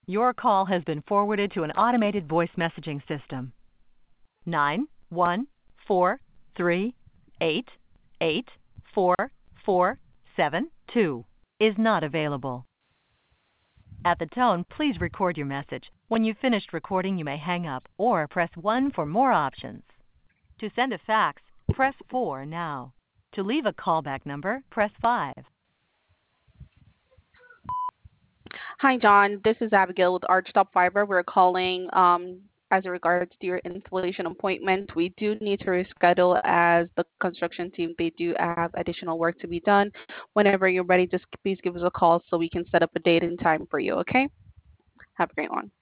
Your call has been forwarded to an automated voice messaging system. 914388447 is not available. At the tone, please record your message. When you've finished recording, you may hang up or press 1 for more options. To send a fax, press 4 now. To leave a callback number, press 5. Hi, John. This is Abigail with Archtop Fiber. We're calling as regards to your installation appointment. We do need to reschedule as the construction team, they do have additional work to be done. Whenever you're ready, just please give us a call so we can set up a date and time for you, okay? Have a great one.